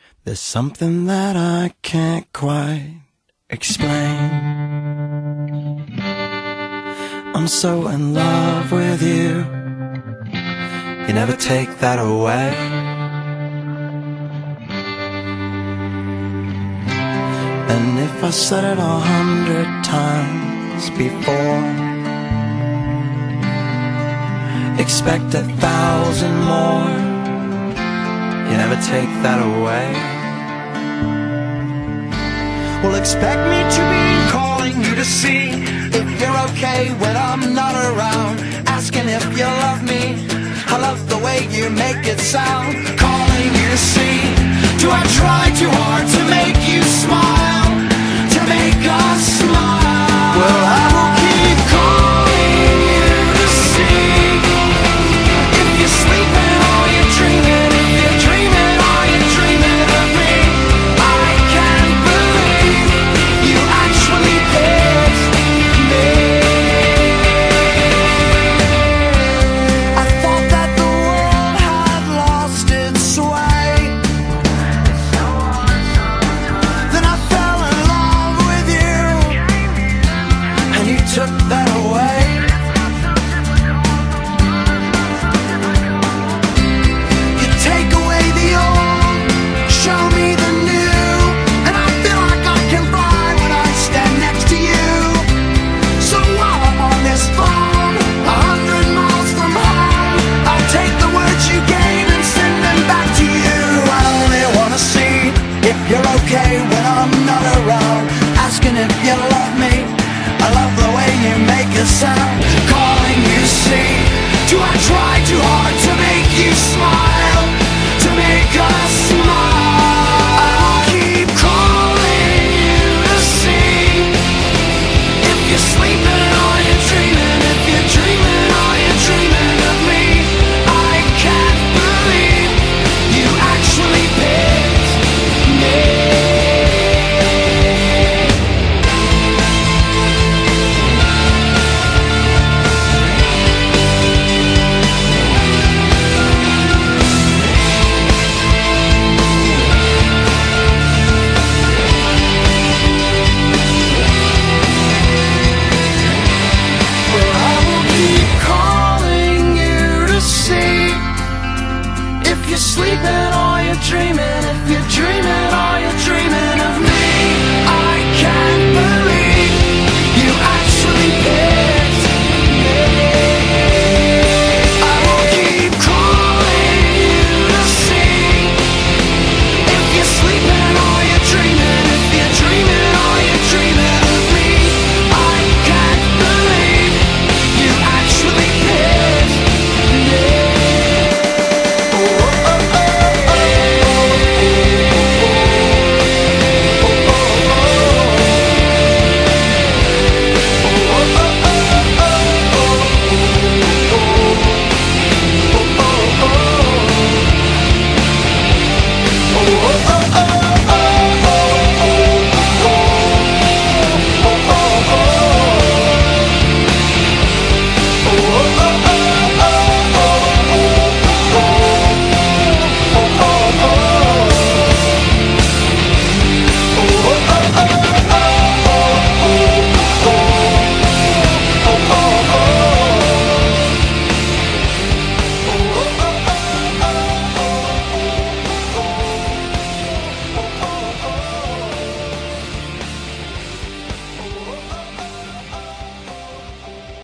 There's something that I can't quite explain. I'm so in love with you. You never take that away. And if I said it 100 times before, expect 1,000 more. You never take that away. Well, expect me to be calling you to see if you're okay when I'm not around, asking if you love me. I love the way you make it sound, calling you to see